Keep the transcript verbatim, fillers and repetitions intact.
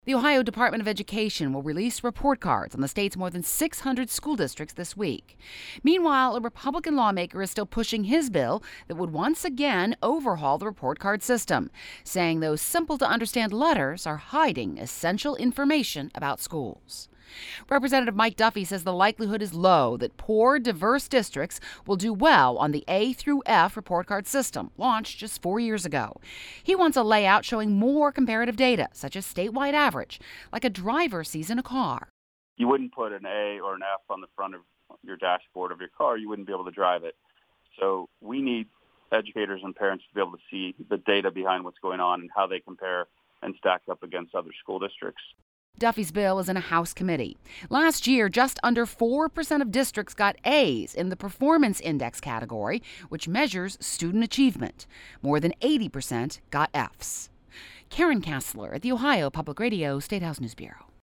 The Ohio Department of Education will release report cards on the state's more than six hundred school districts this week. Meanwhile, a Republican lawmaker is still pushing his bill that would once again overhaul the report card system, saying those simple-to-understand letters are hiding essential information about schools. Representative Mike Duffy says the likelihood is low that poor, diverse districts will do well on the A through F report card system, launched just four years ago. He wants a layout showing more comparative data, such as statewide average, like a driver sees in a car. You wouldn't put an A or an F on the front of your dashboard of your car. You wouldn't be able to drive it. So we need educators and parents to be able to see the data behind what's going on and how they compare and stack up against other school districts. Duffy's bill is in a House committee. Last year, just under four percent of districts got A's in the Performance Index category, which measures student achievement. More than eighty percent got F's. Karen Kassler at the Ohio Public Radio State House News Bureau.